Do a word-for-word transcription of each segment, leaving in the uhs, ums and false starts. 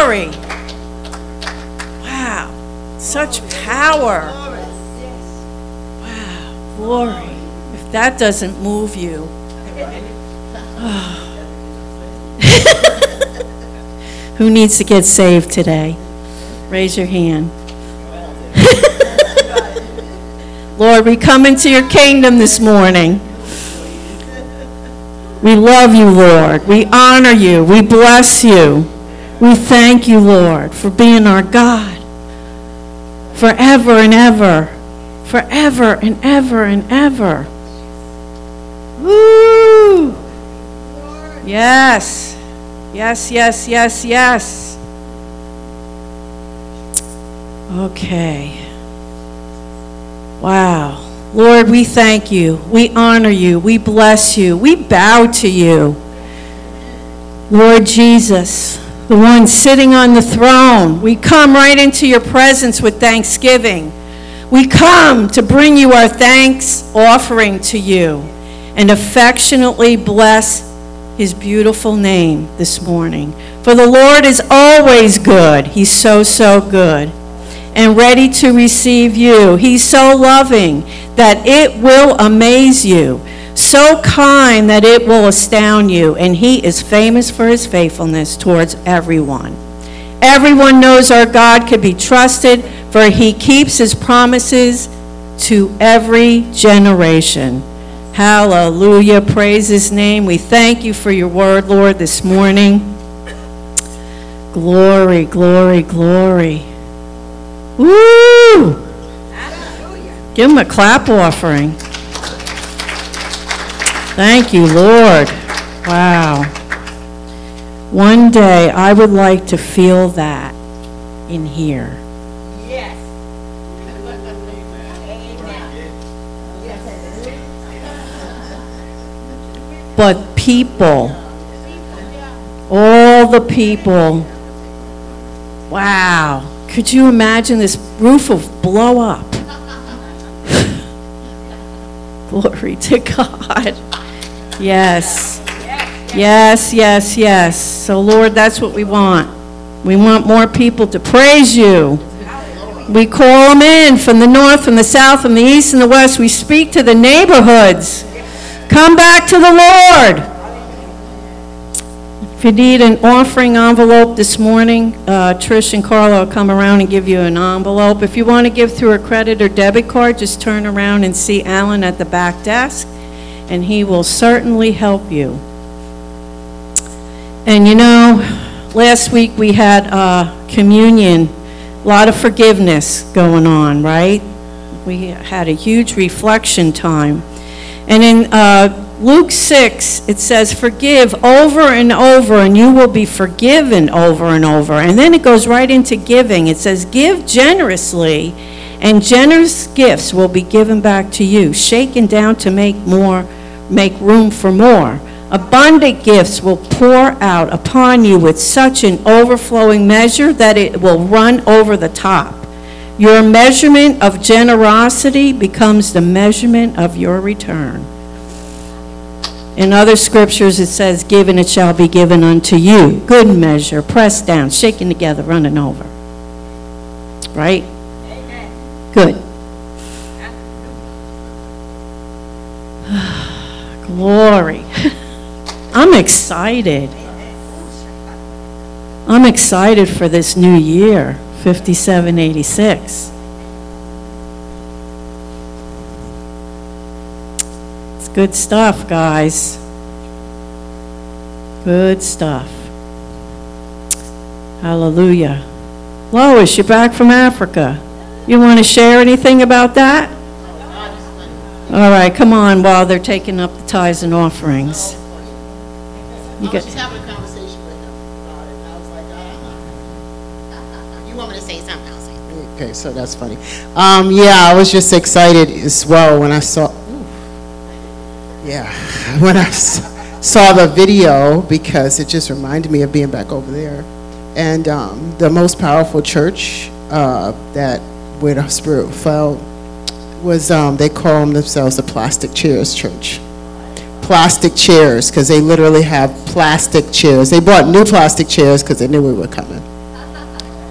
glory. Wow. Such power. Wow. Glory. If that doesn't move you. Oh. Who needs to get saved today? Raise your hand. Lord, we come into your kingdom this morning. We love you, Lord. We honor you. We bless you. We thank you, Lord, for being our God forever and ever, forever and ever and ever. Woo! Yes. Yes, yes, yes, yes. Okay. Wow. Lord, we thank you. We honor you. We bless you. We bow to you. Lord Jesus, the one sitting on the throne, we come right into your presence with thanksgiving. We come to bring you our thanks offering to you and affectionately bless his beautiful name this morning. For the Lord is always good. He's so, so good. And ready to receive you. He's so loving that it will amaze you. So kind that it will astound you. And he is famous for his faithfulness towards everyone. Everyone knows our God can be trusted, for he keeps his promises to every generation. Hallelujah. Praise his name. We thank you for your word, Lord, this morning. Glory, glory, glory. Woo! Hallelujah. Give him a clap offering. Thank you, Lord. Wow. One day I would like to feel that in here. Yes. But people, all the people, wow. Could you imagine this roof will blow up? Glory to God. Yes. Yes, yes, yes. So, Lord, that's what we want. We want more people to praise you. We call them in from the north, from the south, from the east, and the west. We speak to the neighborhoods. Come back to the Lord. If you need an offering envelope this morning, uh, Trish and Carla will come around and give you an envelope. If you want to give through a credit or debit card, just turn around and see Alan at the back desk, and he will certainly help you. And you know, last week we had uh, communion, a lot of forgiveness going on, right? We had a huge reflection time. And in uh, Luke six, it says, forgive over and over, and you will be forgiven over and over. And then it goes right into giving. It says, give generously, and generous gifts will be given back to you, shaken down to make more, make room for more. Abundant gifts will pour out upon you with such an overflowing measure that it will run over the top. Your measurement of generosity becomes the measurement of your return. In other scriptures, it says, give and it shall be given unto you. Good measure, pressed down, shaken together, running over. Right? Amen. Good. Glory. I'm excited. I'm excited for this new year, fifty-seven eighty-six. It's good stuff, guys. Good stuff. Hallelujah. Lois, you're back from Africa. You want to share anything about that? All right, come on while they're taking up the tithes and offerings. You I was get, just having a conversation with him about it. I was like, uh-huh. You want me to say something? I'll say it. Okay, so that's funny. Um, yeah, I was just excited as well when I saw, ooh, yeah, when I saw the video, because it just reminded me of being back over there. And um, the most powerful church uh, that where the Spirit fell was, um, they call themselves the Plastic Chairs Church. Plastic chairs, because they literally have plastic chairs. They bought new plastic chairs because they knew we were coming.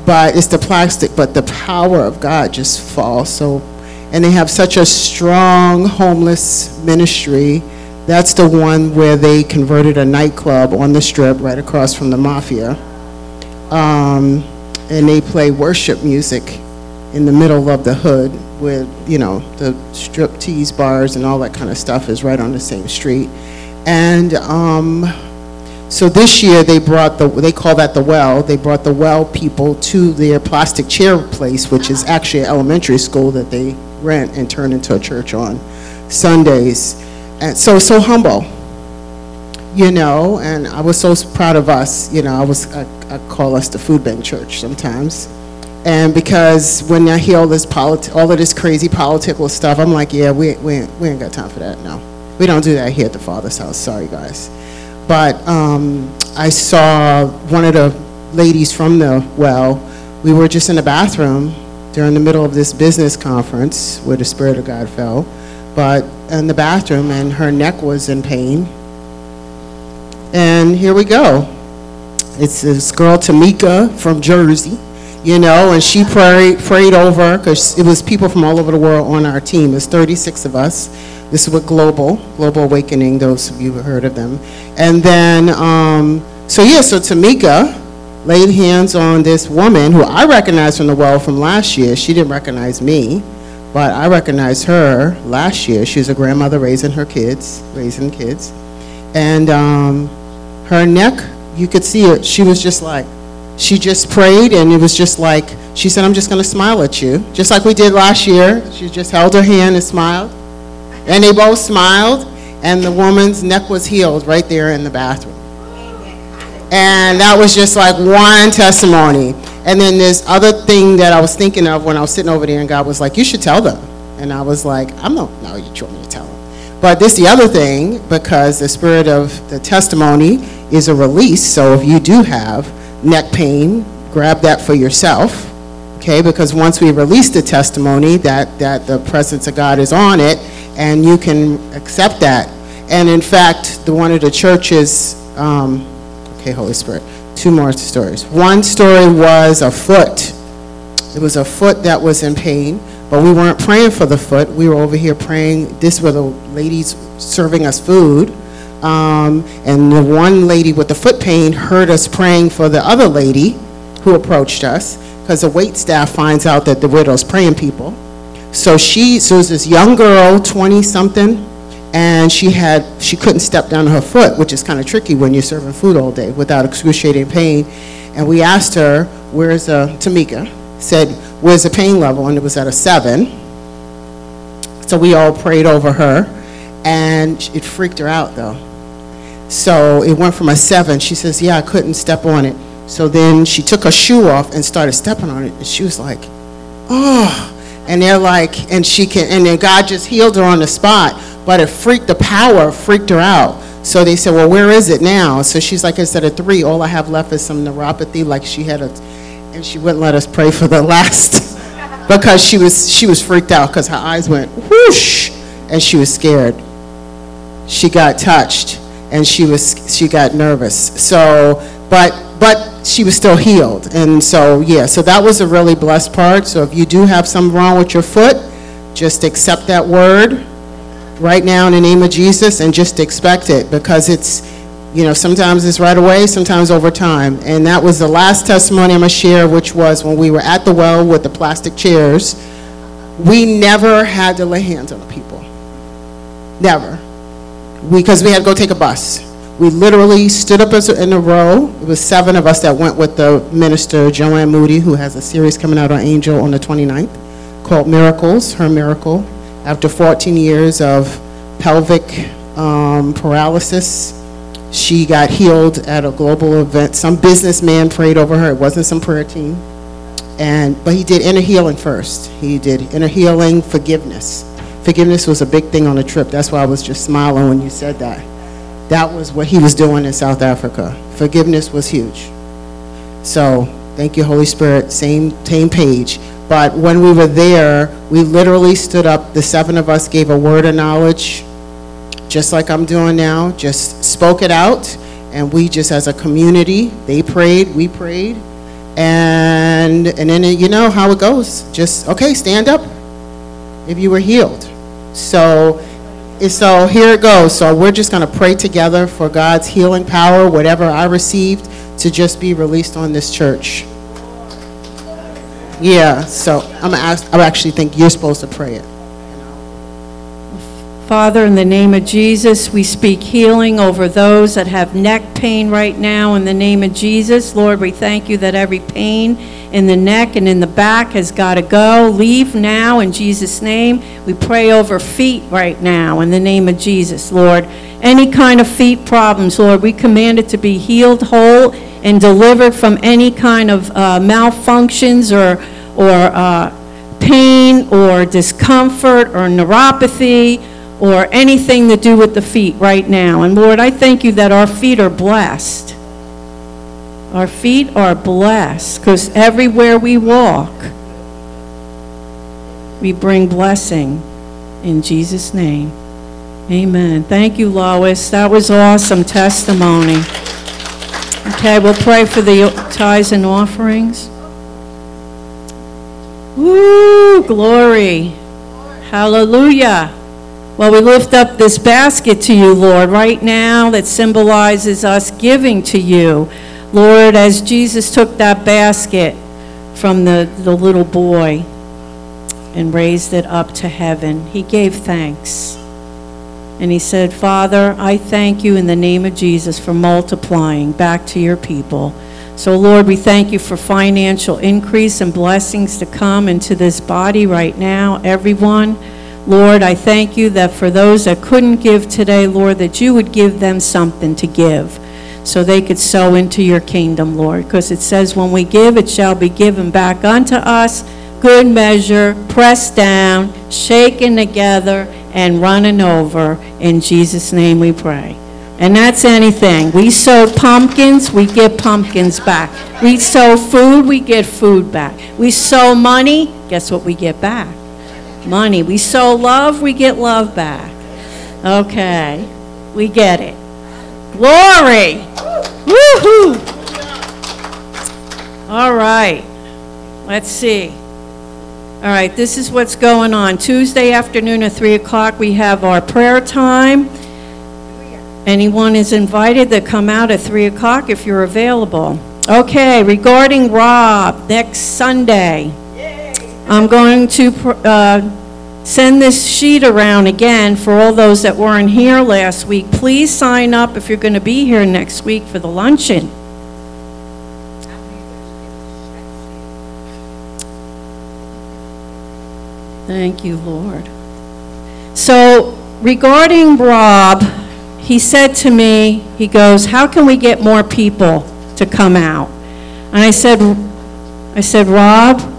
but it's the plastic, but the power of God just falls. So, and they have such a strong homeless ministry. That's the one where they converted a nightclub on the strip right across from the Mafia. Um, and they play worship music in the middle of the hood where, you know, the strip tease bars and all that kind of stuff is right on the same street. And um, so this year they brought the, they call that the Well, they brought the Well people to their plastic chair place, which is actually an elementary school that they rent and turn into a church on Sundays. And so, so humble, you know, and I was so proud of us, you know, I was, I, I call us the food bank church sometimes. And because when I hear all this politi- all of this crazy political stuff, I'm like, yeah, we, we, ain't, we ain't got time for that, no. We don't do that here at the Father's house, sorry guys. But um, I saw one of the ladies from the Well, we were just in the bathroom during the middle of this business conference where the Spirit of God fell, but in the bathroom, and her neck was in pain. And here we go. It's this girl, Tamika, from Jersey, you know, and she prayed, prayed over, because it was people from all over the world on our team. There's thirty-six of us. This is with Global, Global Awakening, those of you who heard of them. And then, um, so yeah, so Tamika laid hands on this woman who I recognized from the Well from last year. She didn't recognize me, but I recognized her last year. She was a grandmother raising her kids, raising kids. And um, her neck, you could see it, she was just like, she just prayed, and it was just like, she said, I'm just going to smile at you, just like we did last year. She just held her hand and smiled. And they both smiled, and the woman's neck was healed right there in the bathroom. And that was just like one testimony. And then this other thing that I was thinking of when I was sitting over there, and God was like, you should tell them. And I was like, I'm not, no, you told me to tell them. But this is the other thing, because the spirit of the testimony is a release. So if you do have neck pain, grab that for yourself, okay? Because once we release the testimony, that, that the presence of God is on it, and you can accept that. And in fact, the one of the churches, um, okay, Holy Spirit, two more stories. One story was a foot. It was a foot that was in pain, but we weren't praying for the foot. We were over here praying. This were the ladies serving us food. Um, and the one lady with the foot pain heard us praying for the other lady who approached us, because the wait staff finds out that the widow's praying people. So she, so it was this young girl, twenty-something, and she had, she couldn't step down her foot, which is kind of tricky when you're serving food all day without excruciating pain. And we asked her, where's uh, Tamika? Said, where's the pain level? And it was at a seven. So we all prayed over her, and it freaked her out though. So it went from a seven. She says, yeah, I couldn't step on it. So then she took her shoe off and started stepping on it, and she was like, oh. And they're like, and she can, and then God just healed her on the spot, but it freaked, the power freaked her out. So they said, well, where is it now? So she's like, instead of three, all I have left is some neuropathy, like she had a, and she wouldn't let us pray for the last, because she was, she was freaked out, because her eyes went whoosh, and she was scared. She got touched, and she was, she got nervous. So, but, but she was still healed. And so, yeah, so that was a really blessed part. So if you do have something wrong with your foot, just accept that word right now in the name of Jesus, and just expect it, because it's, you know, sometimes it's right away, sometimes over time. And that was the last testimony I'm going to share, which was when we were at the Well with the plastic chairs. We never had to lay hands on the people. Never. Because we had to go take a bus. We literally stood up as a, in a row. It was seven of us that went with the minister, Joanne Moody, who has a series coming out on Angel on the twenty-ninth called Miracles, Her Miracle. After fourteen years of pelvic um, paralysis, she got healed at a global event. Some businessman prayed over her. It wasn't some prayer team. And but he did inner healing first. He did inner healing, forgiveness. Forgiveness was a big thing on the trip. That's why I was just smiling when you said that. That was what he was doing in South Africa. Forgiveness was huge. So thank you, Holy Spirit, same, same page. But when we were there, we literally stood up. The seven of us gave a word of knowledge, just like I'm doing now, just spoke it out. And we just, as a community, they prayed, we prayed. And, and then you know how it goes. Just, okay, stand up if you were healed. So, so here it goes. So we're just going to pray together for God's healing power, whatever I received, to just be released on this church. Yeah, so I'm ask, I actually think you're supposed to pray it. Father, in the name of Jesus, we speak healing over those that have neck pain right now. In the name of Jesus, Lord, we thank you that every pain in the neck and in the back has got to go. Leave now in Jesus' name. We pray over feet right now in the name of Jesus, Lord. Any kind of feet problems, Lord, we command it to be healed, whole, and delivered from any kind of uh, malfunctions or, or uh, pain or discomfort or neuropathy, or anything to do with the feet right now. And Lord, I thank you that our feet are blessed. Our feet are blessed because everywhere we walk, we bring blessing in Jesus' name. Amen. Thank you, Lois. That was awesome testimony. Okay, we'll pray for the tithes and offerings. Woo, glory. Hallelujah. Well, we lift up this basket to you, Lord, right now that symbolizes us giving to you. Lord, as Jesus took that basket from the, the little boy and raised it up to heaven, he gave thanks. And he said, Father, I thank you in the name of Jesus for multiplying back to your people. So, Lord, we thank you for financial increase and blessings to come into this body right now, everyone. Lord, I thank you that for those that couldn't give today, Lord, that you would give them something to give so they could sow into your kingdom, Lord. Because it says when we give, it shall be given back unto us, good measure, pressed down, shaken together, and running over. In Jesus' name we pray. And that's anything. We sowed pumpkins, we get pumpkins back. We sow food, we get food back. We sow money, guess what we get back? Money. We sow love, we get love back. Okay, we get it. Glory! Woohoo! All right, let's see. All right, this is what's going on. Tuesday afternoon at three o'clock, we have our prayer time. Anyone is invited to come out at three o'clock if you're available. Okay, regarding Rob, next Sunday, I'm going to uh, send this sheet around again for all those that weren't here last week. Please sign up if you're going to be here next week for the luncheon. Thank you, Lord. So regarding Rob, he said to me, he goes, how can we get more people to come out? And I said, I said, Rob,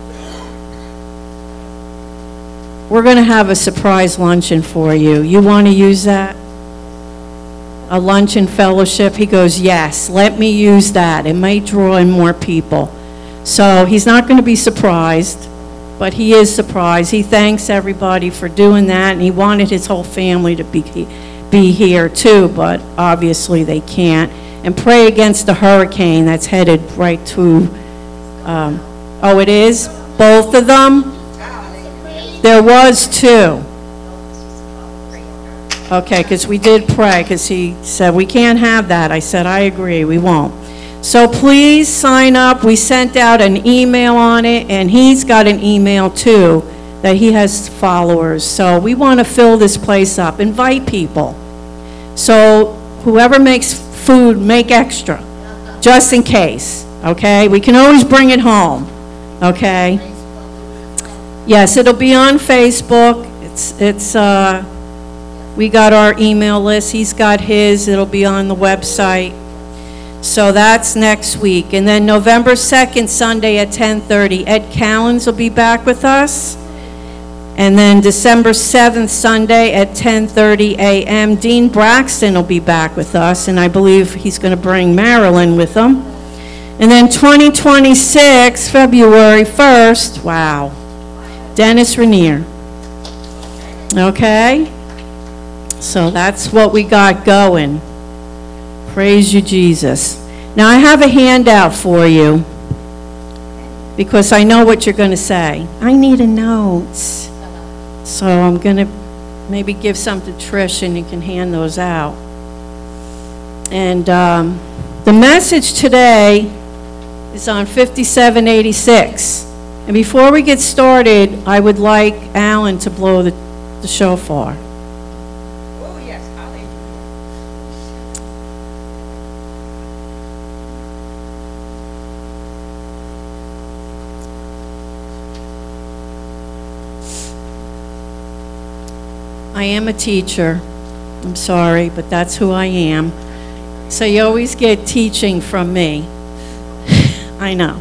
we're going to have a surprise luncheon for you. You want to use that? A luncheon fellowship? He goes, yes, let me use that. It might draw in more people. So he's not going to be surprised, but he is surprised. He thanks everybody for doing that, and he wanted his whole family to be, be here too, but obviously they can't. And pray against the hurricane that's headed right to, um, oh, it is? Both of them? There was two. Okay, because we did pray, because he said, we can't have that. I said, I agree, we won't. So please sign up. We sent out an email on it, and he's got an email too, that he has followers. So we want to fill this place up. Invite people. So whoever makes food, make extra, just in case, okay? We can always bring it home, okay? Yes, it'll be on Facebook. It's, it's, uh, we got our email list. He's got his. It'll be on the website. So that's next week. And then November second, Sunday at ten thirty, Ed Callens will be back with us. And then December seventh, Sunday at ten thirty a.m., Dean Braxton will be back with us. And I believe he's going to bring Marilyn with him. And then twenty twenty-six, February first, wow. Dennis Rainier. Okay? So that's what we got going. Praise you, Jesus. Now I have a handout for you. because I know what you're going to say. I need a notes. So I'm going to maybe give some to Trish, and you can hand those out. And um, the message today is on fifty-seven eighty-six. And before we get started, I would like Alan to blow the, the shofar. Oh, yes, hallelujah. I am a teacher. I'm sorry, but that's who I am. So you always get teaching from me. I know.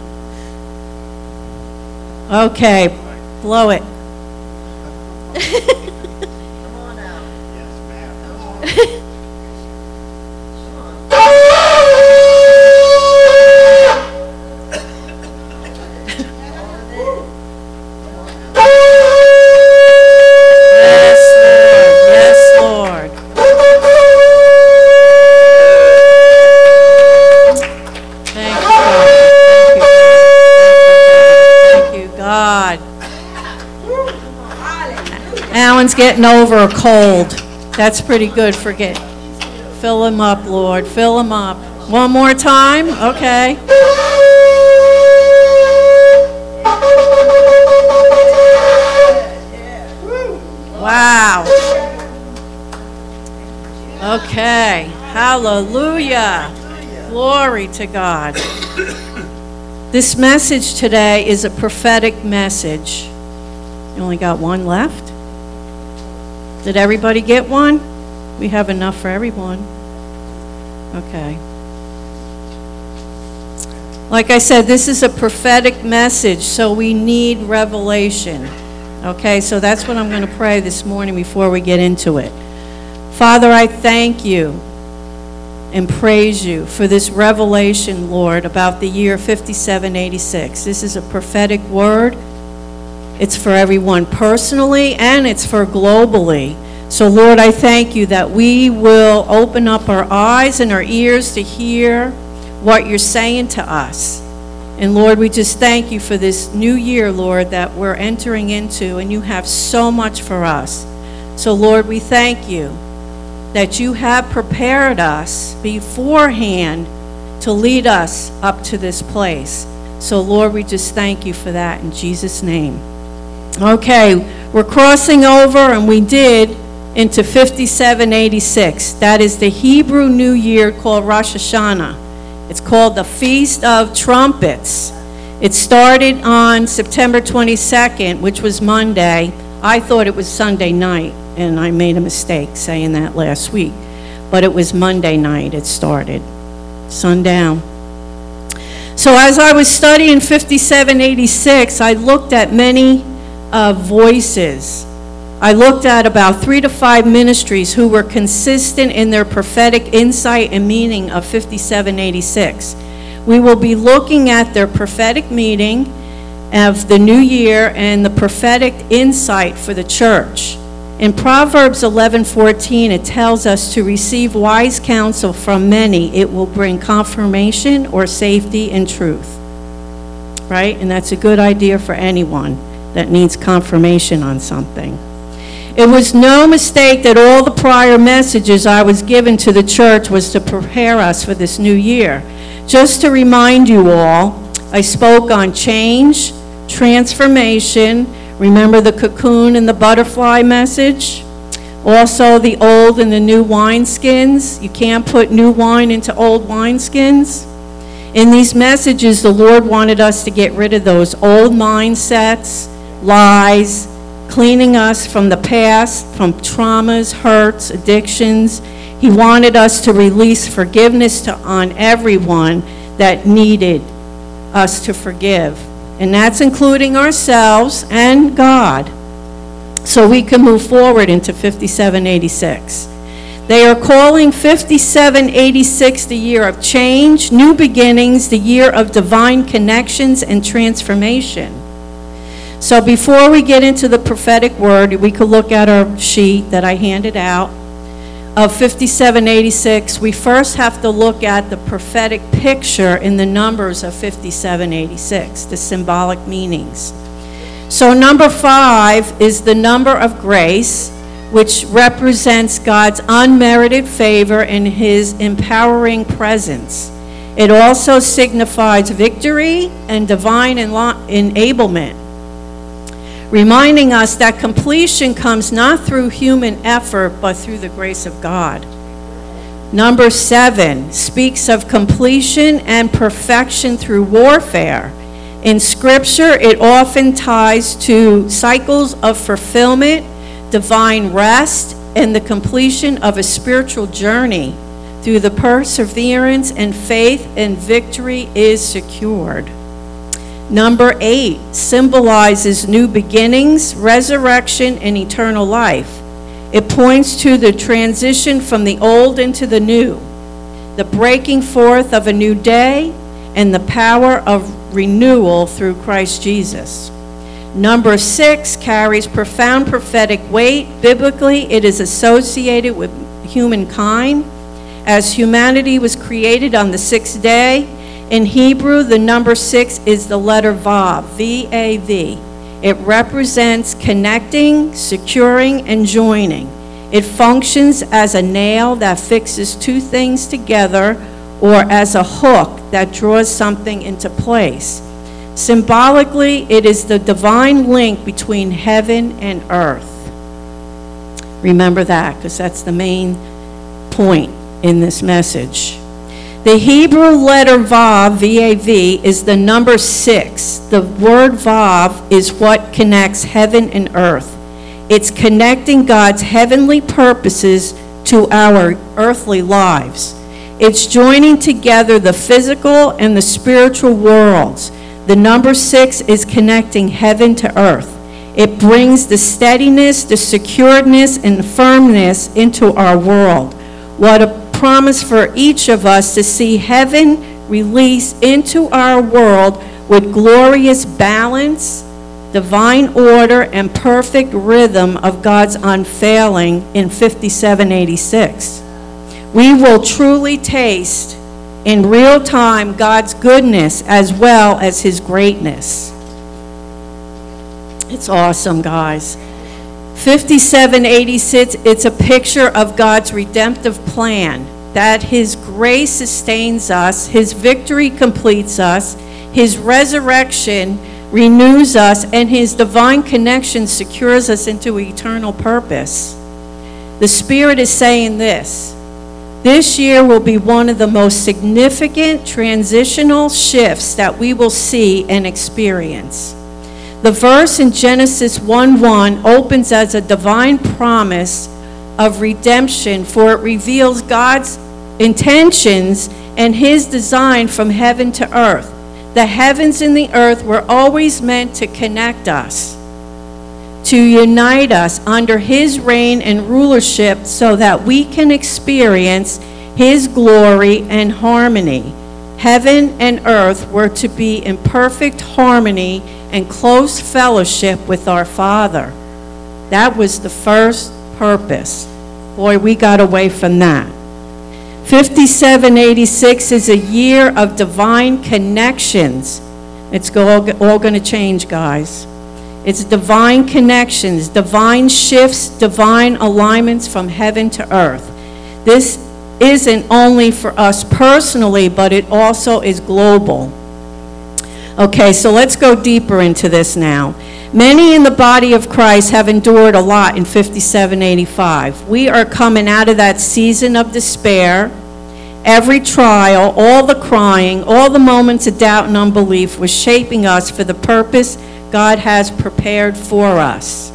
Okay, blow it. Come on out. Yes, ma'am. Yes, Lord. Yes, Lord. Thank you, God. Thank you, God. Alan's getting over a cold. That's pretty good for get. Fill him up, Lord. Fill him up. One more time? Okay. Wow. Okay. Hallelujah. Glory to God. This message today is a prophetic message. You only got one left? Did everybody get one? We have enough for everyone. Okay. Like I said, this is a prophetic message, so we need revelation. Okay, so that's what I'm going to pray this morning before we get into it. Father, I thank you and praise you for this revelation, Lord, about the year fifty-seven eighty-six. This is a prophetic word. It's for everyone personally, and it's for globally. So, Lord, I thank you that we will open up our eyes and our ears to hear what you're saying to us. And, Lord, we just thank you for this new year, Lord, that we're entering into, and you have so much for us. So, Lord, we thank you that you have prepared us beforehand to lead us up to this place. So, Lord, we just thank you for that in Jesus' name. Okay, we're crossing over, and we did, into fifty-seven eighty-six. That is the Hebrew New Year called Rosh Hashanah. It's called the Feast of Trumpets. It started on September twenty-second, which was Monday. I thought it was Sunday night, and I made a mistake saying that last week. But it was Monday night it started, sundown. So as I was studying fifty-seven eighty-six, I looked at many uh, voices. I looked at about three to five ministries who were consistent in their prophetic insight and meaning of fifty-seven eighty-six. We will be looking at their prophetic meaning of the new year and the prophetic insight for the church. In Proverbs eleven fourteen, it tells us to receive wise counsel from many. It will bring confirmation or safety and truth. Right? And that's a good idea for anyone that needs confirmation on something. It was no mistake that all the prior messages I was given to the church was to prepare us for this new year. Just to remind you all, I spoke on change, transformation. Remember the cocoon and the butterfly message? Also the old and the new wineskins. You can't put new wine into old wineskins. In these messages, the Lord wanted us to get rid of those old mindsets, lies, cleaning us from the past, from traumas, hurts, addictions. He wanted us to release forgiveness to, on everyone that needed us to forgive. And that's including ourselves and God, so we can move forward into fifty-seven eighty-six. They are calling fifty-seven eighty-six the year of change, new beginnings, the year of divine connections and transformation. So before we get into the prophetic word, we could look at our sheet that I handed out. of fifty-seven eighty-six, we first have to look at the prophetic picture in the numbers of fifty-seven eighty-six, the symbolic meanings. So number five is the number of grace, which represents God's unmerited favor and his empowering presence. It also signifies victory and divine enla- enablement, reminding us that completion comes not through human effort, but through the grace of God. Number seven speaks of completion and perfection through warfare. In Scripture, it often ties to cycles of fulfillment, divine rest, and the completion of a spiritual journey. Through the perseverance and faith, and victory is secured. Number eight symbolizes new beginnings, resurrection, and eternal life. It points to the transition from the old into the new, the breaking forth of a new day, and the power of renewal through Christ Jesus. Number six carries profound prophetic weight. Biblically, it is associated with humankind, as humanity was created on the sixth day. In Hebrew, the number six is the letter Vav, V A V. It represents connecting, securing, and joining. It functions as a nail that fixes two things together, or as a hook that draws something into place. Symbolically, it is the divine link between heaven and earth. Remember that, because that's the main point in this message. The Hebrew letter Vav, V A V, is the number six. The word Vav is what connects heaven and earth. It's connecting God's heavenly purposes to our earthly lives. It's joining together the physical and the spiritual worlds. The number six is connecting heaven to earth. It brings the steadiness, the securedness, and firmness into our world. What a promise for each of us to see heaven release into our world with glorious balance, divine order, and perfect rhythm of God's unfailing in fifty-seven eighty-six. We will truly taste in real time God's goodness as well as his greatness. It's awesome, guys. fifty-seven eighty-six, it's a picture of God's redemptive plan, that his grace sustains us, his victory completes us, his resurrection renews us, and his divine connection secures us into eternal purpose. The Spirit is saying this: this year will be one of the most significant transitional shifts that we will see and experience. The verse in Genesis one one opens as a divine promise of redemption, for it reveals God's intentions and his design from heaven to earth. The heavens and the earth were always meant to connect us, to unite us under his reign and rulership so that we can experience his glory and harmony. Heaven and earth were to be in perfect harmony and close fellowship with our Father. That was the first purpose. Boy, we got away from that. fifty-seven eighty-six is a year of divine connections. It's all, all going to change, guys. It's divine connections, divine shifts, divine alignments from heaven to earth. This isn't only for us personally, but it also is global. Okay, so let's go deeper into this now. Many in the body of Christ have endured a lot in fifty-seven eighty-five. We are coming out of that season of despair. Every trial, all the crying, all the moments of doubt and unbelief was shaping us for the purpose God has prepared for us.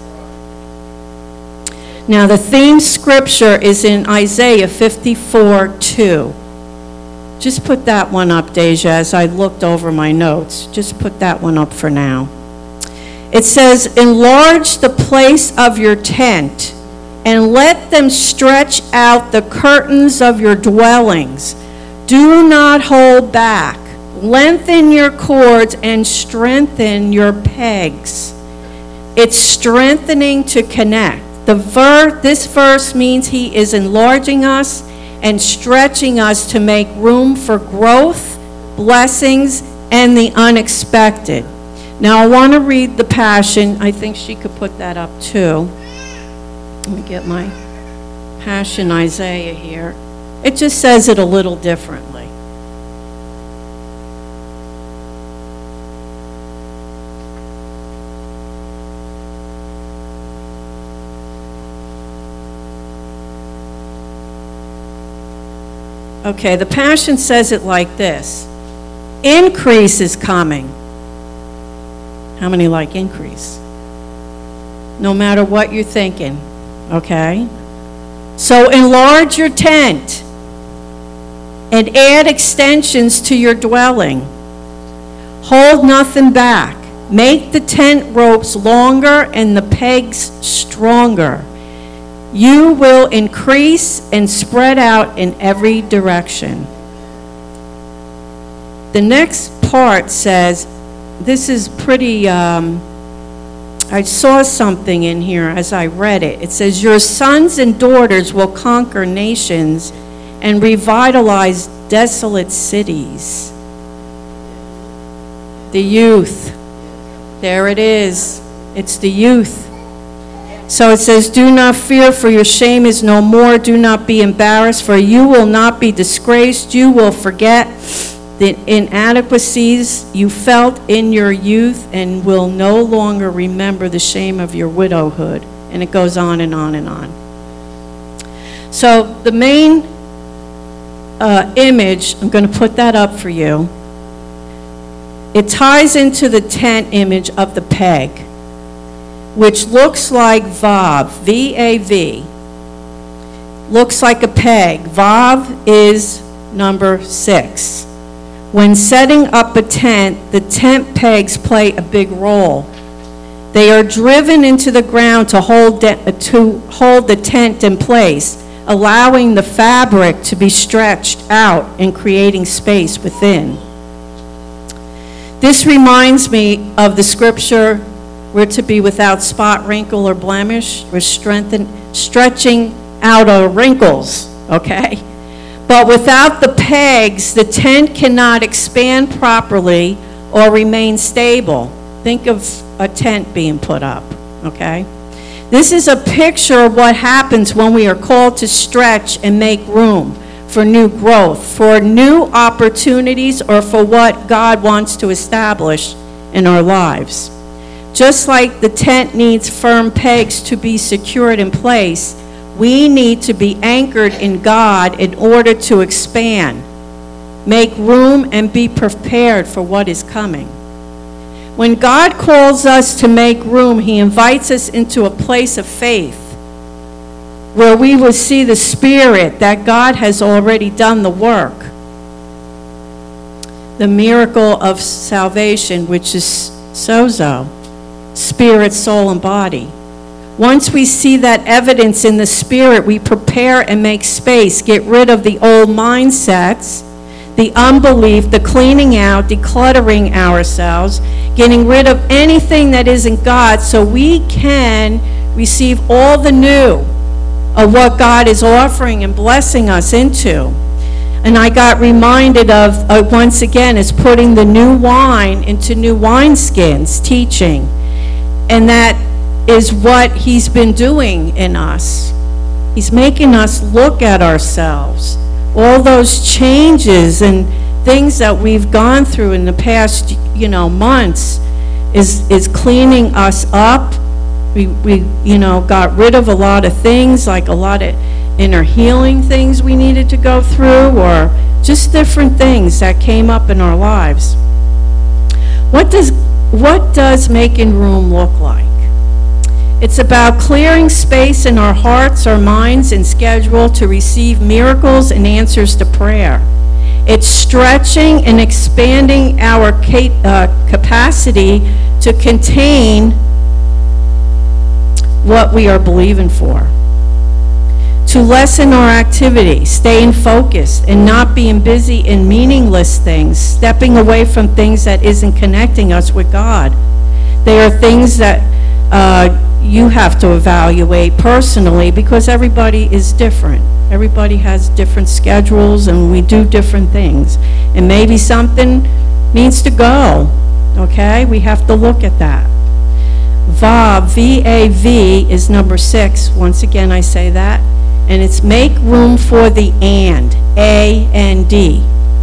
Now, the theme scripture is in Isaiah fifty-four two. Just put that one up, Deja, as I looked over my notes. Just put that one up for now. It says, "Enlarge the place of your tent, and let them stretch out the curtains of your dwellings. Do not hold back. Lengthen your cords and strengthen your pegs." It's strengthening to connect. The ver- this verse means he is enlarging us and stretching us to make room for growth, blessings, and the unexpected. Now, I want to read the Passion. I think she could put that up too. Let me get my Passion Isaiah here. It just says it a little differently. Okay, the Passion says it like this. Increase is coming. How many like increase? No matter what you're thinking, okay? So enlarge your tent and add extensions to your dwelling. Hold nothing back. Make the tent ropes longer and the pegs stronger. You will increase and spread out in every direction. The next part says, this is pretty, um, I saw something in here as I read it. It says, your sons and daughters will conquer nations and revitalize desolate cities. The youth. There it is. It's the youth. So it says, do not fear, for your shame is no more. Do not be embarrassed, for you will not be disgraced. You will forget the inadequacies you felt in your youth and will no longer remember the shame of your widowhood. And it goes on and on and on. So the main uh, image, I'm going to put that up for you. It ties into the tent image of the peg, which looks like Vav, V A V. Looks like a peg. Vav is number six. When setting up a tent, the tent pegs play a big role. They are driven into the ground to hold, de- to hold the tent in place, allowing the fabric to be stretched out and creating space within. This reminds me of the scripture, we're to be without spot, wrinkle, or blemish. We're strengthen, stretching out our wrinkles, okay? But without the pegs, the tent cannot expand properly or remain stable. Think of a tent being put up, okay? This is a picture of what happens when we are called to stretch and make room for new growth, for new opportunities, or for what God wants to establish in our lives. Just like the tent needs firm pegs to be secured in place, we need to be anchored in God in order to expand, make room, and be prepared for what is coming. When God calls us to make room, he invites us into a place of faith where we will see the Spirit that God has already done the work. The miracle of salvation, which is sozo, spirit, soul, and body. Once we see that evidence in the Spirit, we prepare and make space, get rid of the old mindsets, the unbelief, the cleaning out, decluttering ourselves, getting rid of anything that isn't God so we can receive all the new of what God is offering and blessing us into. And I got reminded of, uh, once again, is putting the new wine into new wineskins, teaching. And that is what he's been doing in us. He's making us look at ourselves. All those changes and things that we've gone through in the past, you know, months is is cleaning us up. We, we, you know, got rid of a lot of things, like a lot of inner healing things we needed to go through, or just different things that came up in our lives. What does, what does making room look like? It's about clearing space in our hearts, our minds, and schedule to receive miracles and answers to prayer. It's stretching and expanding our ca- uh, capacity to contain what we are believing for. To lessen our activity, staying focused, and not being busy in meaningless things, stepping away from things that isn't connecting us with God. They are things that, uh, you have to evaluate personally, because everybody is different. Everybody has different schedules, and we do different things. And maybe something needs to go, okay? We have to look at that. Vav, V A V, is number six. Once again, I say that. And it's make room for the and, A and D.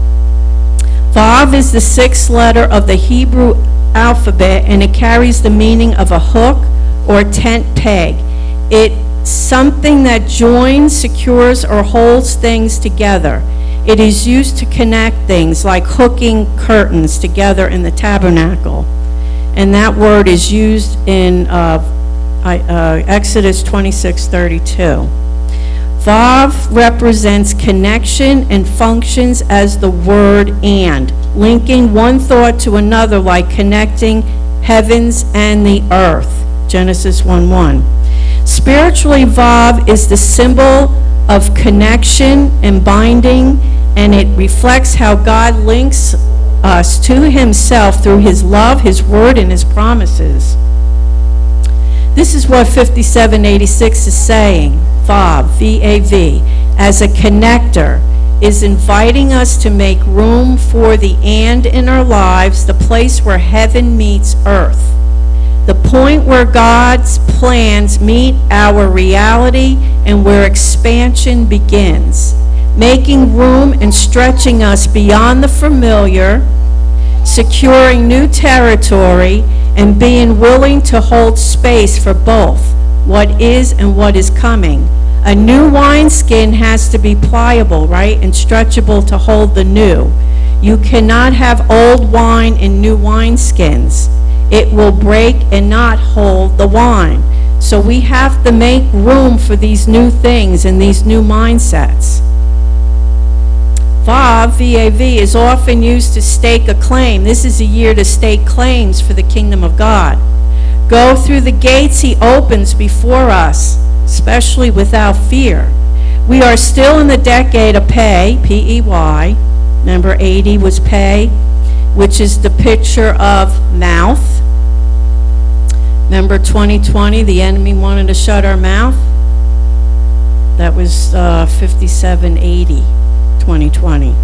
Vav is the sixth letter of the Hebrew alphabet, and it carries the meaning of a hook or tent peg. It's something that joins, secures, or holds things together. It is used to connect things, like hooking curtains together in the tabernacle. And that word is used in uh, I- uh, Exodus twenty-six thirty-two. Vav represents connection and functions as the word and, linking one thought to another, like connecting heavens and the earth. Genesis one one. Spiritually, Vav is the symbol of connection and binding, and it reflects how God links us to himself through his love, his word, and his promises. This is what fifty-seven eighty-six is saying. Vav, V A V, as a connector, is inviting us to make room for the and in our lives, the place where heaven meets earth. The point where God's plans meet our reality and where expansion begins. Making room and stretching us beyond the familiar, securing new territory, and being willing to hold space for both what is and what is coming. A new wineskin has to be pliable, right, and stretchable to hold the new. You cannot have old wine in new wineskins. It will break and not hold the wine. So we have to make room for these new things and these new mindsets. Vav, V A V, is often used to stake a claim. This is a year to stake claims for the kingdom of God. Go through the gates he opens before us, especially without fear. We are still in the decade of pay, P E Y. Remember, eighty was pay, which is the picture of mouth. Remember twenty twenty, the enemy wanted to shut our mouth? That was uh, fifty-seven eighty, twenty twenty.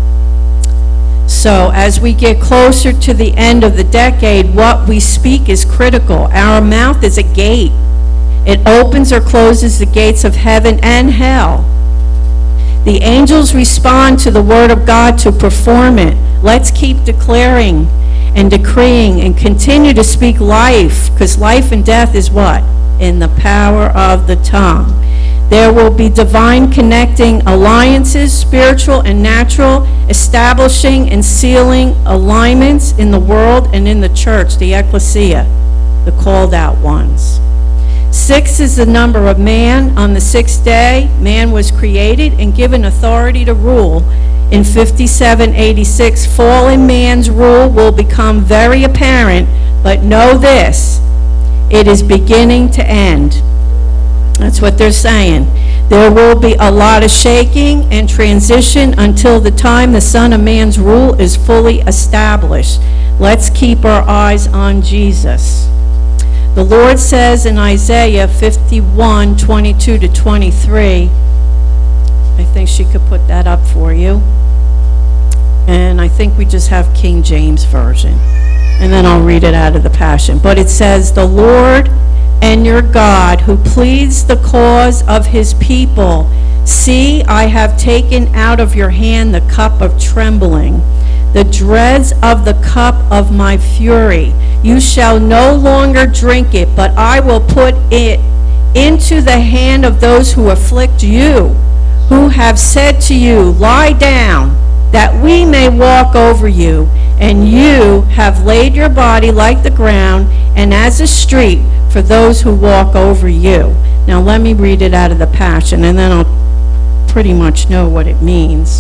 So as we get closer to the end of the decade, what we speak is critical. Our mouth is a gate. It opens or closes the gates of heaven and hell. The angels respond to the word of God to perform it. Let's keep declaring and decreeing and continue to speak life, because life and death is what? In the power of the tongue. There will be divine connecting alliances, spiritual and natural, establishing and sealing alignments in the world and in the church, the ecclesia, the called out ones. Six is the number of man. On the sixth day, man was created and given authority to rule. In fifty-seven eighty-six, fallen man's rule will become very apparent, but know this, it is beginning to end. That's what they're saying. There will be a lot of shaking and transition until the time the Son of Man's rule is fully established. Let's keep our eyes on Jesus. The Lord says in Isaiah fifty-one, twenty-two to twenty-three, I think she could put that up for you. And I think we just have King James Version. And then I'll read it out of the Passion. But it says, the Lord and your God, who pleads the cause of his people, see, I have taken out of your hand the cup of trembling, the dregs of the cup of my fury. You shall no longer drink it, but I will put it into the hand of those who afflict you, who have said to you, lie down, that we may walk over you. And you have laid your body like the ground, and as a street for those who walk over you. Now let me read it out of the Passion, and then I'll pretty much know what it means.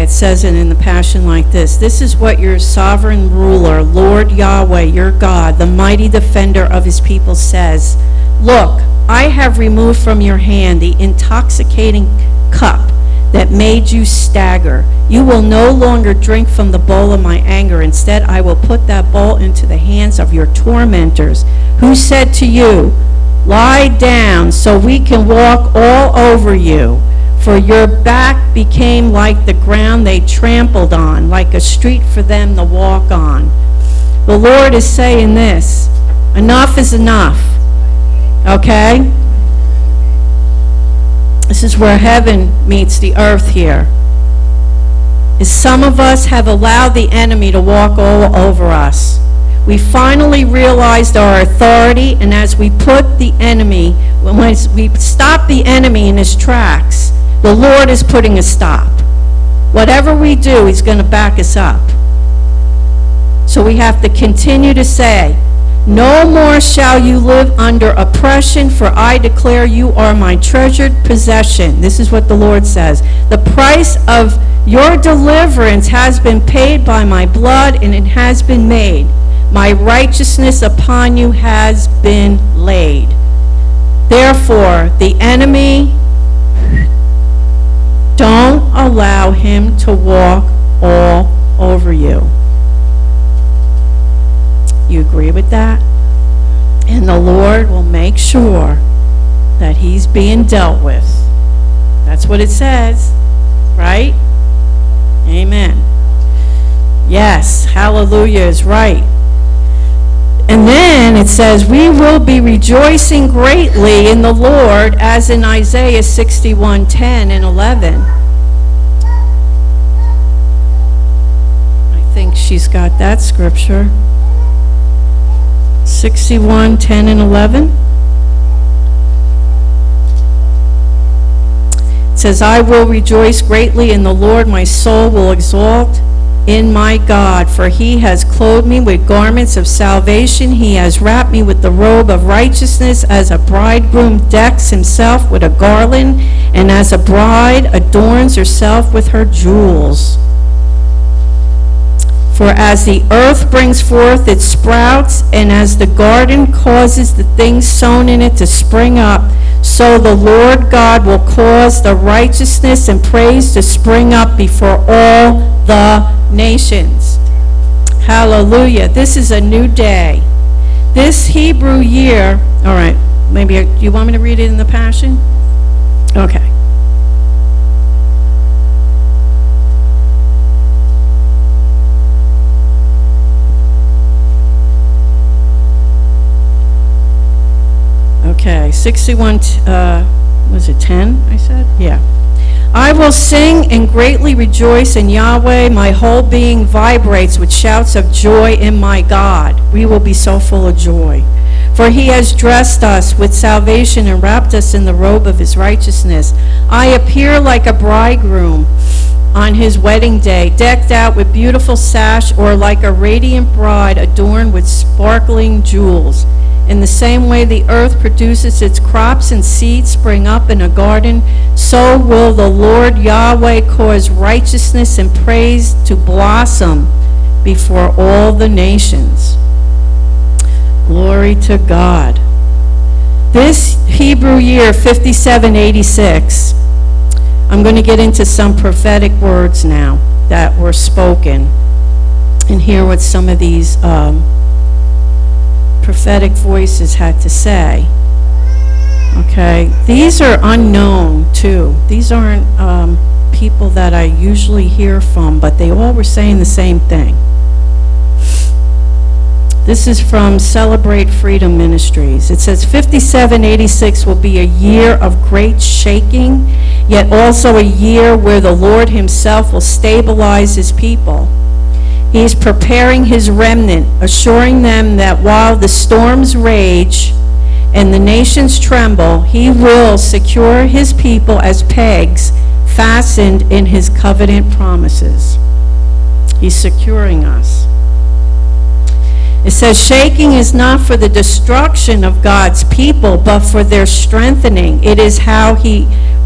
it says it in the Passion like this: "This is what your sovereign ruler, Lord Yahweh, your God, the mighty defender of his people says. Look, I have removed from your hand the intoxicating cup that made you stagger. You will no longer drink from the bowl of my anger. Instead, I will put that bowl into the hands of your tormentors, who said to you, 'Lie down so we can walk all over you.' For your back became like the ground they trampled on, like a street for them to walk on." The Lord is saying this: enough is enough. Okay? This is where heaven meets the earth here. Is some of us have allowed the enemy to walk all over us. We finally realized our authority, and as we put the enemy, when we stop the enemy in his tracks, the Lord is putting a stop. Whatever we do, he's going to back us up. So we have to continue to say, "No more shall you live under oppression, for I declare you are my treasured possession." This is what the Lord says. "The price of your deliverance has been paid by my blood, and it has been made. My righteousness upon you has been laid." Therefore, the enemy, don't allow him to walk all over you. You agree with that? And the Lord will make sure that he's being dealt with. That's what it says, right? Amen. Yes, hallelujah is right. And then it says, "We will be rejoicing greatly in the Lord," as in Isaiah sixty-one, ten and eleven. I think she's got that scripture. sixty-one, ten and eleven. It says, "I will rejoice greatly in the Lord, my soul will exalt in my God, for he has clothed me with garments of salvation. He has wrapped me with the robe of righteousness, as a bridegroom decks himself with a garland, and as a bride adorns herself with her jewels. For as the earth brings forth its sprouts, and as the garden causes the things sown in it to spring up, so the Lord God will cause the righteousness and praise to spring up before all the nations." Hallelujah. This is a new day. This Hebrew year, all right, maybe, I- you want me to read it in the Passion? Okay. Okay, sixty-one, uh, was it ten, I said? Yeah. "I will sing and greatly rejoice in Yahweh. My whole being vibrates with shouts of joy in my God." We will be so full of joy. "For he has dressed us with salvation and wrapped us in the robe of his righteousness. I appear like a bridegroom on his wedding day, decked out with beautiful sash, or like a radiant bride adorned with sparkling jewels. In the same way the earth produces its crops and seeds spring up in a garden, so will the Lord Yahweh cause righteousness and praise to blossom before all the nations." Glory to God. This Hebrew year, fifty-seven eighty-six, I'm going to get into some prophetic words now that were spoken, and hear what some of these um, prophetic voices had to say. Okay, these are unknown too. These aren't um, people that I usually hear from, but they all were saying the same thing. This is from Celebrate Freedom Ministries. It says, fifty-seven eighty-six will be a year of great shaking, yet also a year where the Lord himself will stabilize his people. He is preparing his remnant, assuring them that while the storms rage and the nations tremble, he will secure his people as pegs fastened in his covenant promises. He's securing us. It says, shaking is not for the destruction of God's people, but for their strengthening. It is how he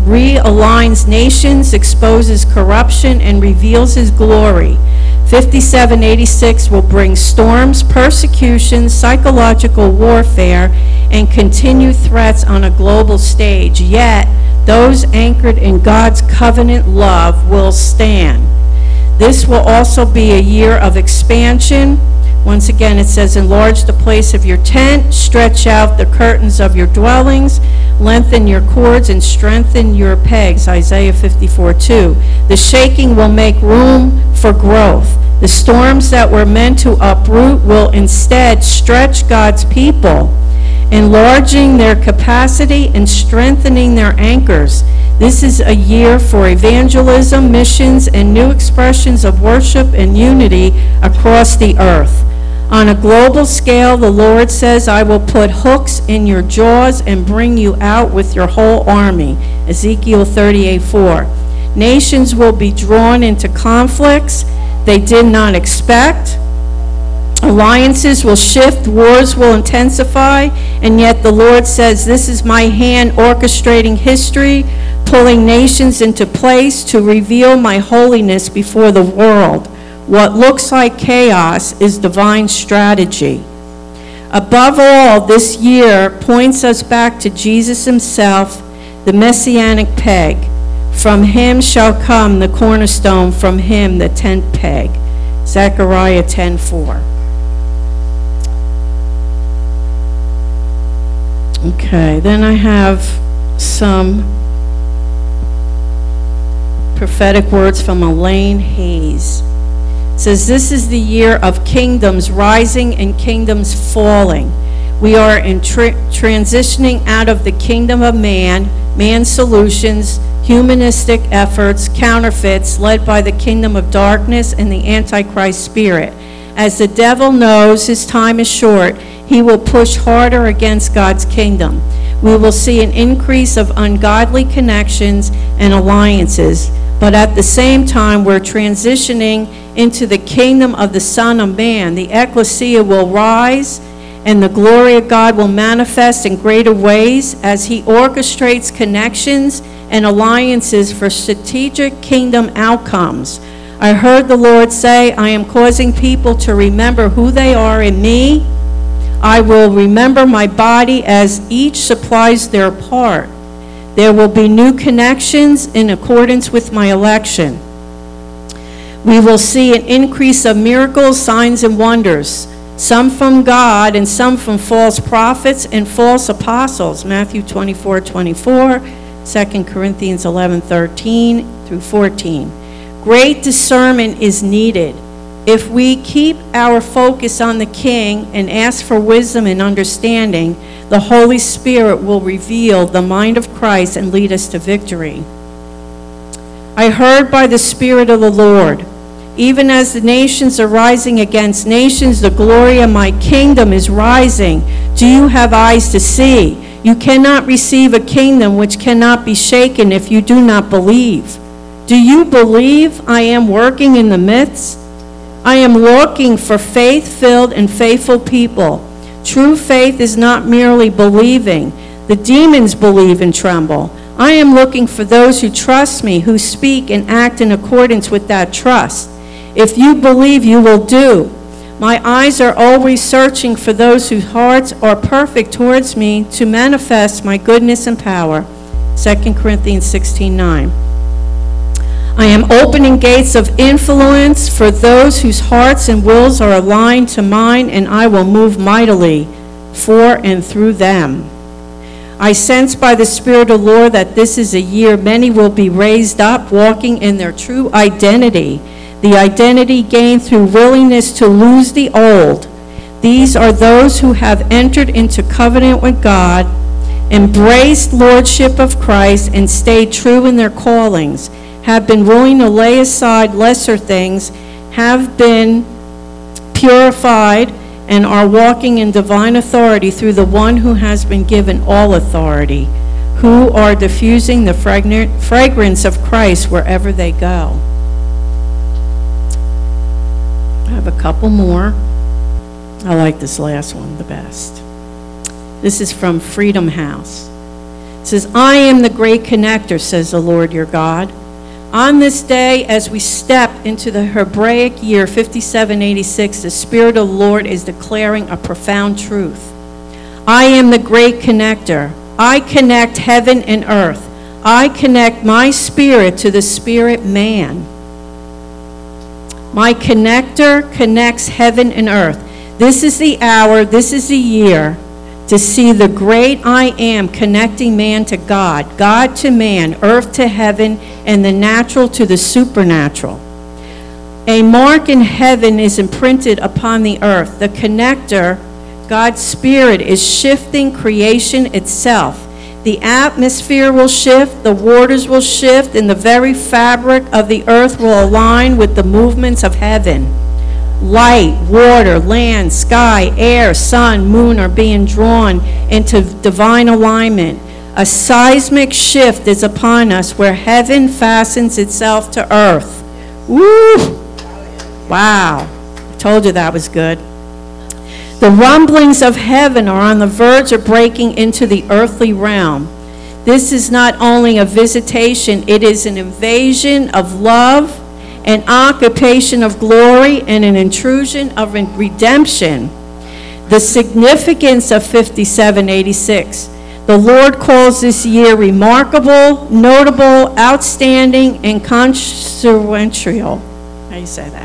realigns nations, exposes corruption, and reveals his glory. fifty-seven eighty-six will bring storms, persecution, psychological warfare, and continued threats on a global stage. Yet, those anchored in God's covenant love will stand. This will also be a year of expansion. Once again, it says, enlarge the place of your tent, stretch out the curtains of your dwellings, lengthen your cords, and strengthen your pegs, Isaiah fifty-four two. The shaking will make room for growth. The storms that were meant to uproot will instead stretch God's people, enlarging their capacity and strengthening their anchors. This is a year for evangelism, missions, and new expressions of worship and unity across the earth. On a global scale, the Lord says, I will put hooks in your jaws and bring you out with your whole army, Ezekiel thirty-eight four. Nations will be drawn into conflicts they did not expect. Alliances will shift, wars will intensify, and yet the Lord says, this is my hand orchestrating history, pulling nations into place to reveal my holiness before the world. What looks like chaos is divine strategy. Above all, this year points us back to Jesus himself, the messianic peg. From him shall come the cornerstone, from him the tent peg. Zechariah ten four. Okay, then I have some prophetic words from Elaine Hayes. It says, this is the year of kingdoms rising and kingdoms falling. We are in tra- transitioning out of the kingdom of man, man's solutions, humanistic efforts, counterfeits, led by the kingdom of darkness and the Antichrist spirit. As the devil knows his time is short, he will push harder against God's kingdom. We will see an increase of ungodly connections and alliances, but at the same time, we're transitioning into the kingdom of the Son of Man. The ecclesia will rise, and the glory of God will manifest in greater ways as he orchestrates connections and alliances for strategic kingdom outcomes. I heard the Lord say, I am causing people to remember who they are in me. I will remember my body as each supplies their part. There will be new connections in accordance with my election. We will see an increase of miracles, signs, and wonders, some from God and some from false prophets and false apostles, Matthew twenty-four twenty-four, Second Corinthians eleven thirteen through fourteen. Great discernment is needed. If we keep our focus on the King and ask for wisdom and understanding, the Holy Spirit will reveal the mind of Christ and lead us to victory. I heard by the Spirit of the Lord, even as the nations are rising against nations, the glory of my kingdom is rising. Do you have eyes to see? You cannot receive a kingdom which cannot be shaken if you do not believe. Do you believe I am working in the midst? I am looking for faith-filled and faithful people. True faith is not merely believing. The demons believe and tremble. I am looking for those who trust me, who speak and act in accordance with that trust. If you believe, you will do. My eyes are always searching for those whose hearts are perfect towards me to manifest my goodness and power. Second Corinthians sixteen nine. I am opening gates of influence for those whose hearts and wills are aligned to mine, and I will move mightily for and through them. I sense by the Spirit of the Lord that this is a year many will be raised up, walking in their true identity, the identity gained through willingness to lose the old. These are those who have entered into covenant with God, embraced lordship of Christ, and stayed true in their callings, have been willing to lay aside lesser things, have been purified, and are walking in divine authority through the one who has been given all authority, who are diffusing the fragn- fragrance of Christ wherever they go. I have a couple more. I like this last one the best. This is from Freedom House. It says, I am the great connector, says the Lord your God. On this day, as we step into the Hebraic year fifty-seven eighty-six, the Spirit of the Lord is declaring a profound truth. I am the great connector. I connect heaven and earth. I connect my spirit to the spirit man. My connector connects heaven and earth. This is the hour, this is the year to see the great I am connecting man to God, God to man, earth to heaven, and the natural to the supernatural. A mark in heaven is imprinted upon the earth. The connector, God's Spirit, is shifting creation itself. The atmosphere will shift, the waters will shift, and the very fabric of the earth will align with the movements of heaven. Light, water, land, sky, air, sun, moon are being drawn into divine alignment. A seismic shift is upon us where heaven fastens itself to earth. Woo! Wow. I told you that was good. The rumblings of heaven are on the verge of breaking into the earthly realm. This is not only a visitation, it is an invasion of love, an occupation of glory, and an intrusion of redemption. The significance of fifty-seven eighty-six. The Lord calls this year remarkable, notable, outstanding, and consequential. How do you say that?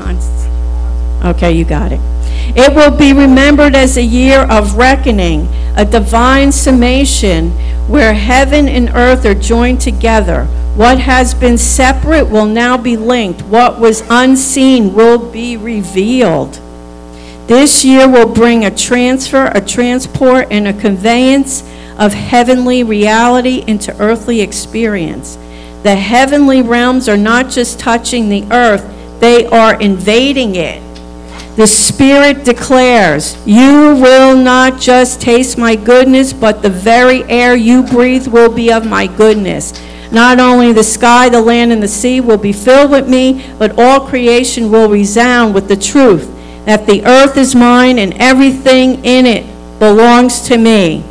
Cons- okay, you got it. It will be remembered as a year of reckoning, a divine summation where heaven and earth are joined together. What has been separate will now be linked. What was unseen will be revealed. This year will bring a transfer, a transport, and a conveyance of heavenly reality into earthly experience. The heavenly realms are not just touching the earth, they are invading it. The Spirit declares, you will not just taste my goodness, but the very air you breathe will be of my goodness. Not only the sky, the land, and the sea will be filled with me, but all creation will resound with the truth that the earth is mine and everything in it belongs to me.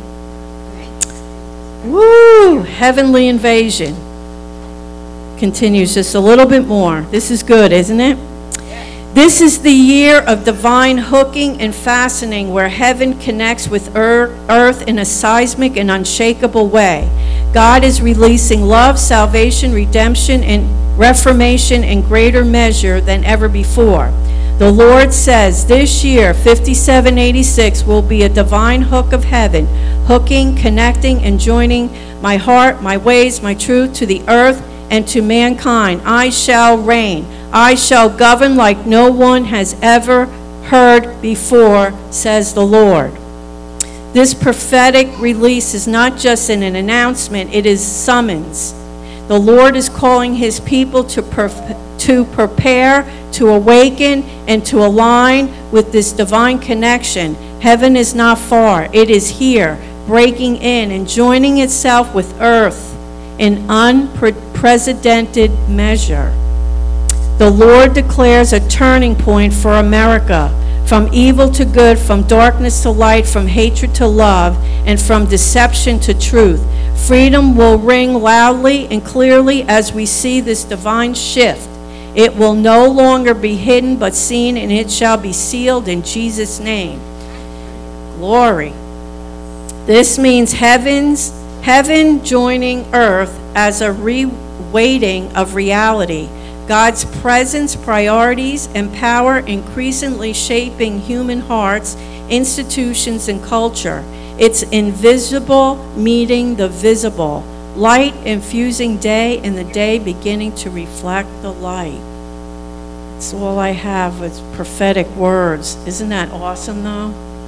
Woo! Heavenly invasion. Continues just a little bit more. This is good, isn't it? This is the year of divine hooking and fastening where heaven connects with earth in a seismic and unshakable way. God is releasing love, salvation, redemption, and reformation in greater measure than ever before. The Lord says this year, fifty-seven eighty-six, will be a divine hook of heaven, hooking, connecting, and joining my heart, my ways, my truth to the earth and to mankind. I shall reign. I shall govern like no one has ever heard before, says the Lord. This prophetic release is not just an announcement, it is summons. The Lord is calling his people to, per- to prepare, to awaken, and to align with this divine connection. Heaven is not far, it is here, breaking in and joining itself with earth in unprecedented measure. The Lord declares a turning point for America, from evil to good, from darkness to light, from hatred to love, and from deception to truth. Freedom will ring loudly and clearly as we see this divine shift. It will no longer be hidden but seen, and it shall be sealed in Jesus' name. Glory. This means heavens, heaven joining earth as a reweighting of reality. God's presence, priorities, and power increasingly shaping human hearts, institutions, and culture. It's invisible meeting the visible. Light infusing day, and the day beginning to reflect the light. That's all I have with prophetic words. Isn't that awesome, though?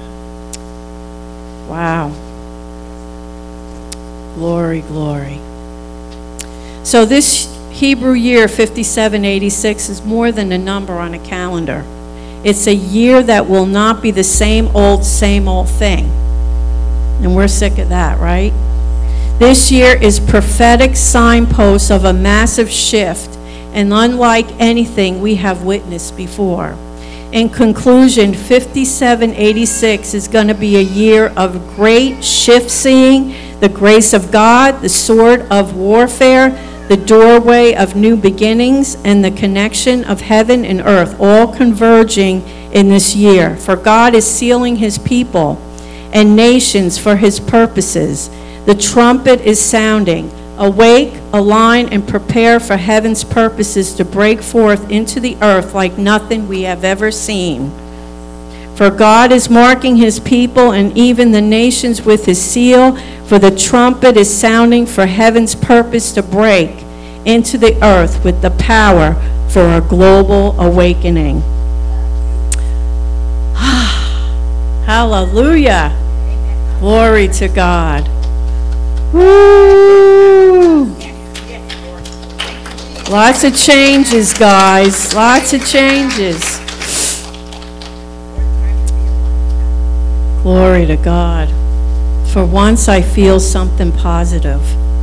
Wow. Glory, glory. So this Hebrew year, fifty-seven eighty-six, is more than a number on a calendar. It's a year that will not be the same old, same old thing. And we're sick of that, right? This year is prophetic signposts of a massive shift, and unlike anything we have witnessed before. in conclusion, fifty-seven eighty-six is going to be a year of great shift-seeing, the grace of God, the sword of warfare, the doorway of new beginnings, and the connection of heaven and earth, all converging in this year. For God is sealing his people and nations for his purposes. The trumpet is sounding. Awake, align, and prepare for heaven's purposes to break forth into the earth like nothing we have ever seen. For God is marking his people and even the nations with his seal, for the trumpet is sounding for heaven's purpose to break into the earth with the power for a global awakening. Hallelujah. Glory to God. Woo! Lots of changes, guys. Lots of changes. Glory to God. For once, I feel something positive.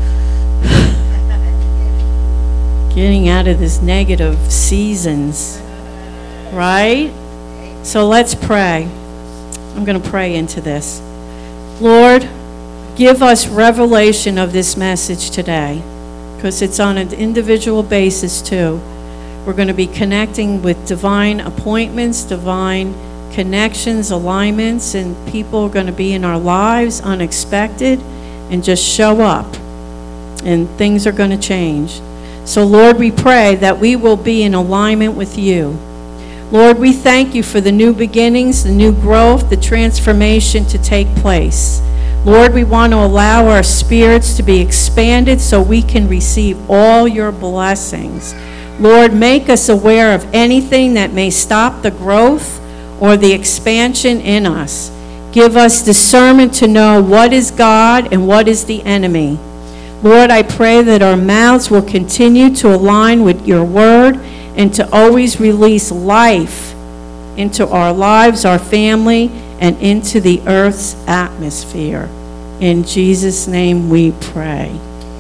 Getting out of this negative seasons, right? So let's pray. I'm going to pray into this. Lord, give us revelation of this message today, because it's on an individual basis too. We're going to be connecting with divine appointments, divine connections, alignments, and people are going to be in our lives unexpected and just show up, and things are going to change. So Lord, we pray that we will be in alignment with you. Lord, we thank you for the new beginnings, the new growth, the transformation to take place. Lord, we want to allow our spirits to be expanded so we can receive all your blessings. Lord, make us aware of anything that may stop the growth or the expansion in us. Give us discernment to know what is God and what is the enemy. Lord, I pray that our mouths will continue to align with your word and to always release life into our lives, our family, and into the earth's atmosphere. In Jesus' name we pray.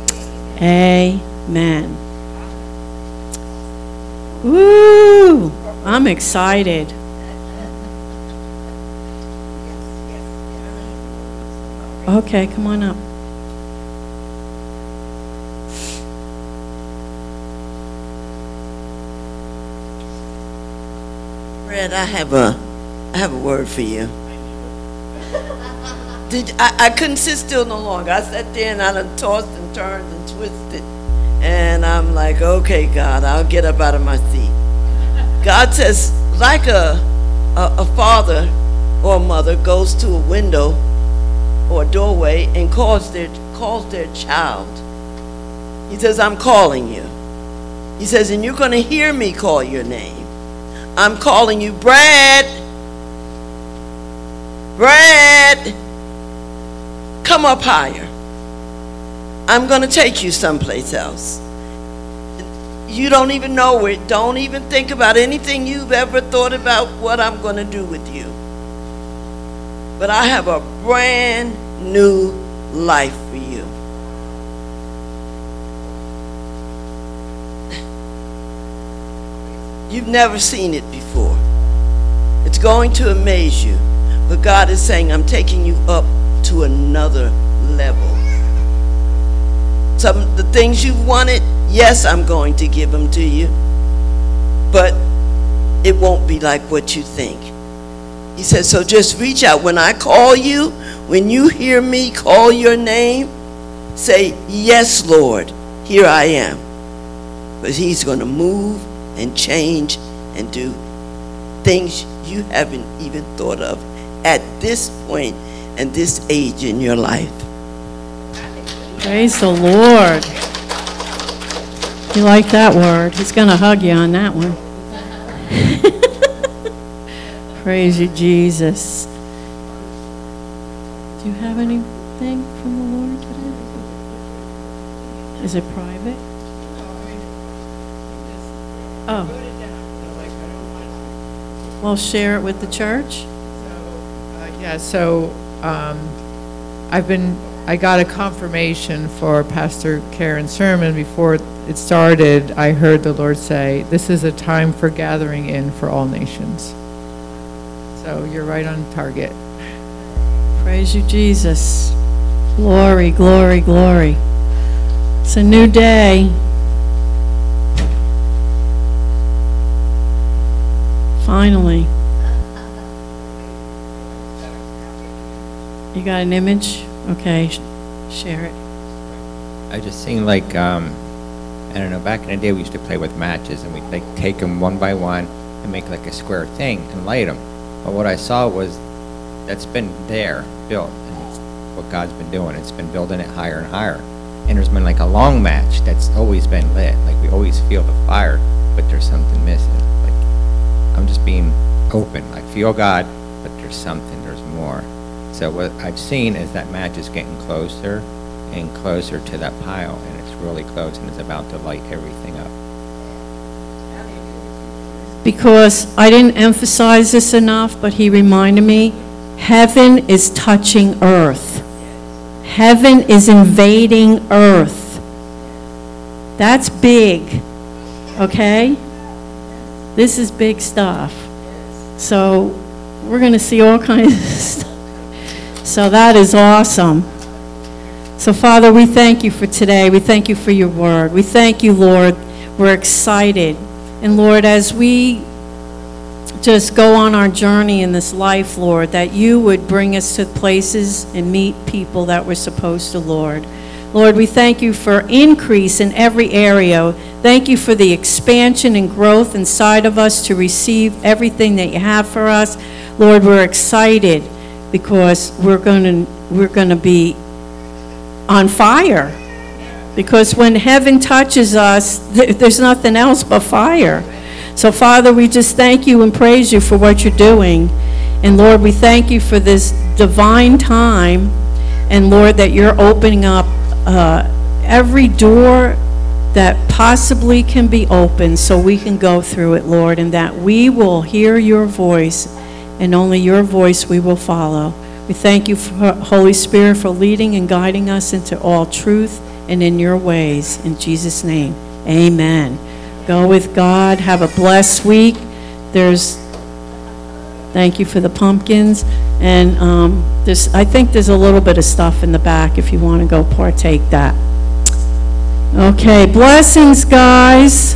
Amen. Woo! I'm excited. Okay, come on up. Fred, I have a, I have a word for you. Did I, I couldn't sit still no longer. I sat there and I done tossed and turned and twisted, and I'm like, okay, God, I'll get up out of my seat. God says, like a, a, a father or a mother goes to a window or a doorway and calls their calls their child. He says, I'm calling you. He says, and you're going to hear me call your name. I'm calling you, Brad. Brad, come up higher. I'm going to take you someplace else. You don't even know it. Don't even think about anything you've ever thought about what I'm going to do with you. But I have a brand new life for you. You've never seen it before. It's going to amaze you. But God is saying, I'm taking you up to another level. Some of the things you wanted, yes, I'm going to give them to you. But it won't be like what you think. He says, so just reach out. When I call you, when you hear me call your name, say, yes, Lord, here I am. But he's going to move and change and do things you haven't even thought of at this point and this age in your life. Praise the Lord. You like that word? He's going to hug you on that one. Praise you, Jesus. Do you have anything from the Lord today? Is it private? Oh. Well, share it with the church. Uh, Yeah, so um, I've been, I got a confirmation for Pastor Karen's sermon. Before it started, I heard the Lord say, this is a time for gathering in for all nations. So you're right on target. Praise you, Jesus. Glory, glory, glory. It's a new day. Finally. You got an image? Okay, sh- share it. I just seen like, um, I don't know, back in the day, we used to play with matches, and we'd like take them one by one and make like a square thing and light them. But what I saw was, that's been there, built, and it's what God's been doing. It's been building it higher and higher. And there's been like a long match that's always been lit. Like, we always feel the fire, but there's something missing. Like, I'm just being open. I feel God, but there's something, there's more. So what I've seen is that match is getting closer and closer to that pile, and it's really close, and it's about to light everything up. Because I didn't emphasize this enough, but he reminded me, heaven is touching earth. Heaven is invading earth. That's big, okay? This is big stuff. So we're going to see all kinds of stuff. So that is awesome. So Father, we thank you for today. We thank you for your word. We thank you, Lord. We're excited. And Lord, as we just go on our journey in this life, Lord, that you would bring us to places and meet people that we're supposed to, Lord. Lord, we thank you for increase in every area. Thank you for the expansion and growth inside of us to receive everything that you have for us. Lord, we're excited because we're going to we're going to be on fire. Because when heaven touches us, th- there's nothing else but fire. So, Father, we just thank you and praise you for what you're doing. And, Lord, we thank you for this divine time. And, Lord, that you're opening up uh, every door that possibly can be opened so we can go through it, Lord, and that we will hear your voice, and only your voice we will follow. We thank you, for Holy Spirit, for leading and guiding us into all truth and in your ways. In Jesus' name, amen. Go with God. Have a blessed week. There's, thank you for the pumpkins. And um, there's, I think there's a little bit of stuff in the back if you want to go partake that. Okay, blessings, guys.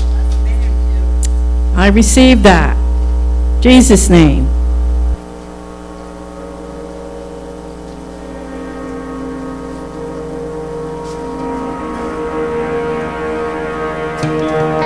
I received that. Jesus' name. Thank you.